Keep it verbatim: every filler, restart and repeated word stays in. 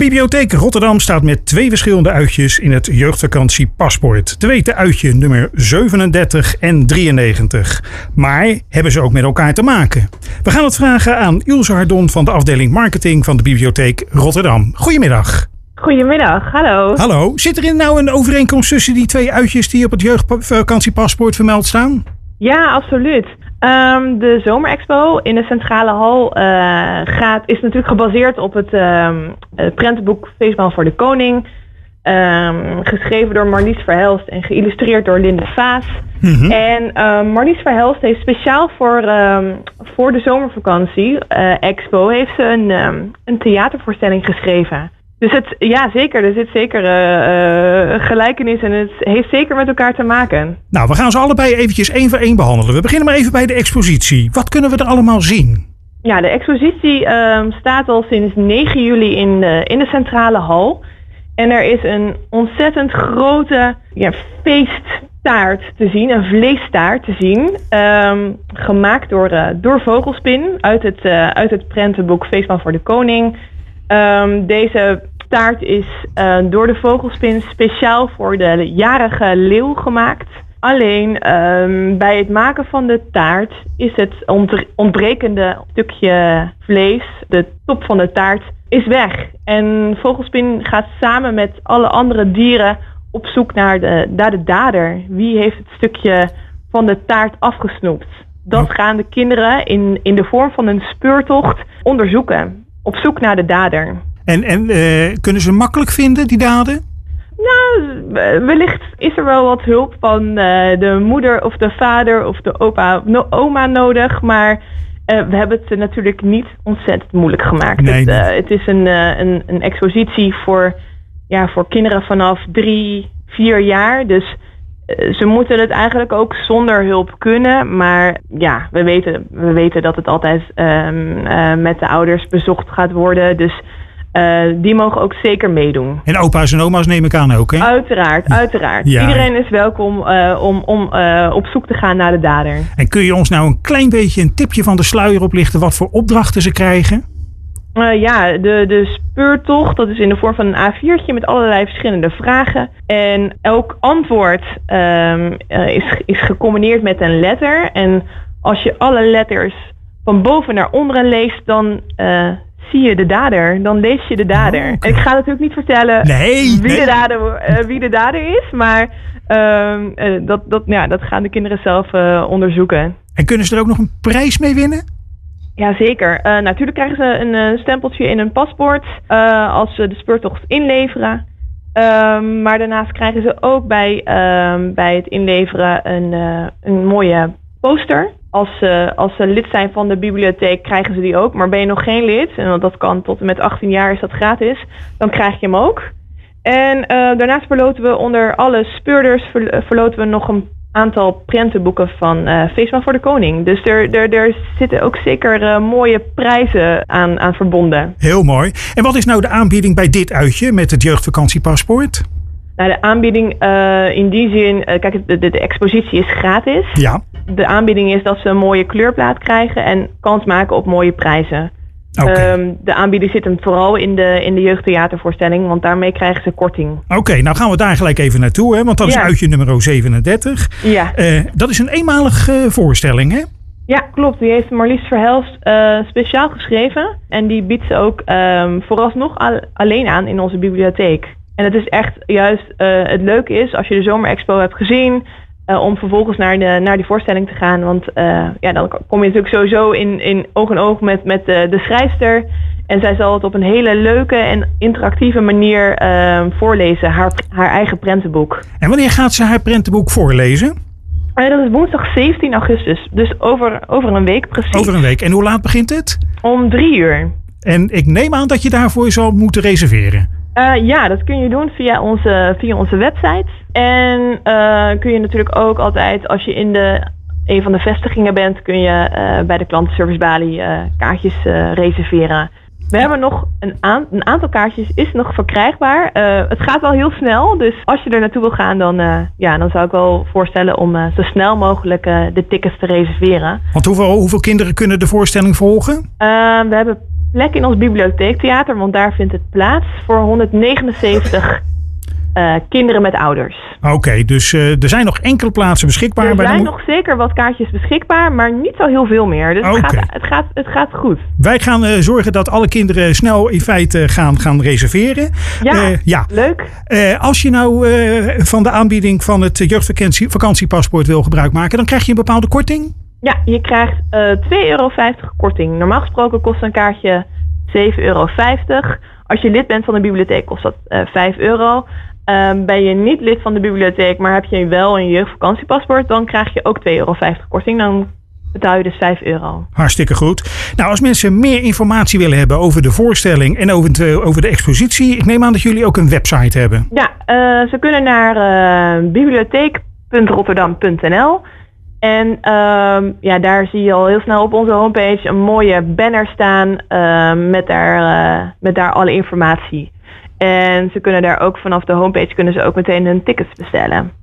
Bibliotheek Rotterdam staat met twee verschillende uitjes in het jeugdvakantie Paspoort. Te weten uitje nummer zevenendertig en drieënnegentig. Maar hebben ze ook met elkaar te maken? We gaan het vragen aan Ilse Hardon van de afdeling marketing van de Bibliotheek Rotterdam. Goedemiddag. Goedemiddag, hallo. Hallo. Zit er nou een overeenkomst tussen die twee uitjes die op het jeugdvakantiepaspoort vermeld staan? Ja, absoluut. Um, de Zomerexpo in de Centrale Hal uh, gaat, is natuurlijk gebaseerd op het um, prentenboek Feestmaal voor de Koning. Um, geschreven door Marlies Verhelst en geïllustreerd door Linde Vaas. Mm-hmm. En uh, Marlies Verhelst heeft speciaal voor, um, voor de zomervakantie uh, Expo heeft ze een, um, een theatervoorstelling geschreven. Dus het, ja, zeker. Er zit zeker uh, uh, gelijkenis en het heeft zeker met elkaar te maken. Nou, we gaan ze allebei eventjes één voor één behandelen. We beginnen maar even bij de expositie. Wat kunnen we er allemaal zien? Ja, de expositie uh, staat al sinds negen juli in de, in de Centrale Hal. En er is een ontzettend grote ja, feesttaart te zien, een vleestaart te zien. Um, gemaakt door, uh, door Vogelspin uit het, uh, uit het prentenboek Feestmaal voor de Koning. Um, deze taart is uh, door de Vogelspin speciaal voor de jarige leeuw gemaakt. Alleen um, bij het maken van de taart is het ontbrekende stukje vlees, de top van de taart, is weg. En Vogelspin gaat samen met alle andere dieren op zoek naar de, naar de dader. Wie heeft het stukje van de taart afgesnoept? Dat gaan de kinderen in, in de vorm van een speurtocht onderzoeken. Op zoek naar de dader. En, en uh, kunnen ze makkelijk vinden, die daden? Nou, wellicht is er wel wat hulp van uh, de moeder of de vader of de opa no, oma nodig. Maar uh, we hebben het natuurlijk niet ontzettend moeilijk gemaakt. Nee, het, uh, nee. het is een, uh, een, een expositie voor, ja, voor kinderen vanaf drie, vier jaar. Dus uh, ze moeten het eigenlijk ook zonder hulp kunnen. Maar ja, we weten, we weten dat het altijd um, uh, met de ouders bezocht gaat worden. Dus Uh, die mogen ook zeker meedoen. En opa's en oma's neem ik aan ook, hè? Uiteraard, uiteraard. Ja. Iedereen is welkom uh, om, om uh, op zoek te gaan naar de dader. En kun je ons nou een klein beetje een tipje van de sluier oplichten wat voor opdrachten ze krijgen? Uh, ja, de, de speurtocht, dat is in de vorm van een A viertje met allerlei verschillende vragen. En elk antwoord um, uh, is, is gecombineerd met een letter. En als je alle letters van boven naar onderen leest, dan Uh, zie je de dader, dan lees je de dader. Oh, okay. En ik ga natuurlijk niet vertellen nee, wie, nee. De dader, uh, wie de dader is, maar uh, uh, dat, dat, ja, dat gaan de kinderen zelf uh, onderzoeken. En kunnen ze er ook nog een prijs mee winnen? Jazeker. Uh, natuurlijk krijgen ze een uh, stempeltje in hun paspoort uh, als ze de speurtocht inleveren. Uh, maar daarnaast krijgen ze ook bij, uh, bij het inleveren een, uh, een mooie poster. Als ze, als ze lid zijn van de bibliotheek krijgen ze die ook. Maar ben je nog geen lid, en dat kan tot en met achttien jaar is dat gratis, dan krijg je hem ook. En uh, daarnaast verloten we onder alle speurders ver, verloten we nog een aantal prentenboeken van uh, Feestmaal voor de Koning. Dus er, er, er zitten ook zeker uh, mooie prijzen aan, aan verbonden. Heel mooi. En wat is nou de aanbieding bij dit uitje met het jeugdvakantiepaspoort? Nou, de aanbieding uh, in die zin, uh, kijk, de, de, de expositie is gratis. Ja. De aanbieding is dat ze een mooie kleurplaat krijgen en kans maken op mooie prijzen. Okay. Um, de aanbieding zit hem vooral in de, in de jeugdtheatervoorstelling, want daarmee krijgen ze korting. Oké, okay, nou gaan we daar gelijk even naartoe, hè? Want dat ja. is uitje nummer zevenendertig. Ja. Uh, dat is een eenmalige uh, voorstelling, hè? Ja, klopt. Die heeft Marlies Verhelst uh, speciaal geschreven. En die biedt ze ook um, vooralsnog al, alleen aan in onze bibliotheek. En het is echt juist, uh, het leuke is, als je de Zomerexpo hebt gezien, Uh, om vervolgens naar, de, naar die voorstelling te gaan. Want uh, ja, dan kom je natuurlijk sowieso in, in oog in oog met, met de, de schrijfster. En zij zal het op een hele leuke en interactieve manier uh, voorlezen, haar, haar eigen prentenboek. En wanneer gaat ze haar prentenboek voorlezen? Uh, dat is woensdag zeventien augustus. Dus over, over een week precies. Over een week. En hoe laat begint het? Om drie uur. En ik neem aan dat je daarvoor zal moeten reserveren. Uh, ja, dat kun je doen via onze, via onze website. En uh, kun je natuurlijk ook altijd, als je in de, een van de vestigingen bent, kun je uh, bij de klantenservicebalie uh, kaartjes uh, reserveren. We hebben nog een, aan, een aantal kaartjes is nog verkrijgbaar. Uh, het gaat wel heel snel, dus als je er naartoe wil gaan, dan, uh, ja, dan zou ik wel voorstellen om uh, zo snel mogelijk uh, de tickets te reserveren. Want hoeveel, hoeveel kinderen kunnen de voorstelling volgen? Uh, we hebben plek in ons bibliotheektheater, want daar vindt het plaats voor honderdnegenenzeventig uh, kinderen met ouders. Oké, okay, dus uh, er zijn nog enkele plaatsen beschikbaar. Er bij zijn de... nog zeker wat kaartjes beschikbaar, maar niet zo heel veel meer. Dus okay. het, gaat, het, gaat, het gaat goed. Wij gaan uh, zorgen dat alle kinderen snel in feite gaan, gaan reserveren. Ja, uh, ja. leuk. Uh, als je nou uh, van de aanbieding van het jeugdvakantiepaspoort wil gebruik maken, dan krijg je een bepaalde korting? Ja, je krijgt uh, twee euro vijftig korting. Normaal gesproken kost een kaartje zeven euro vijftig. Als je lid bent van de bibliotheek kost dat uh, vijf euro. Um, ben je niet lid van de bibliotheek, maar heb je wel een jeugdvakantiepaspoort, dan krijg je ook twee euro vijftig korting. Dan betaal je dus vijf euro. Hartstikke goed. Nou, als mensen meer informatie willen hebben over de voorstelling en over, het, over de expositie, ik neem aan dat jullie ook een website hebben. Ja, uh, ze kunnen naar uh, bibliotheek punt rotterdam punt n l. En um, ja, daar zie je al heel snel op onze homepage een mooie banner staan uh, met, daar, uh, met daar alle informatie. En ze kunnen daar ook vanaf de homepage kunnen ze ook meteen hun tickets bestellen.